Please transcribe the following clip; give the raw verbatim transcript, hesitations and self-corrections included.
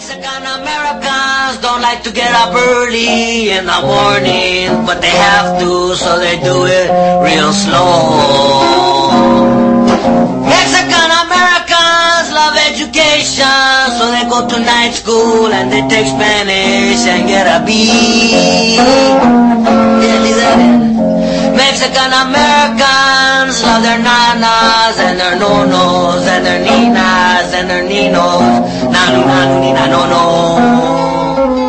Mexican Americans don't like to get up early in the morning, but they have to, so they do it real slow. Mexican Americans love education, so they go to night school and they take Spanish and get a B. Yeah, Mexican Americans love their nanas and their nonos and their ninas and their ninos. Nanu, nanu, nina, no, no.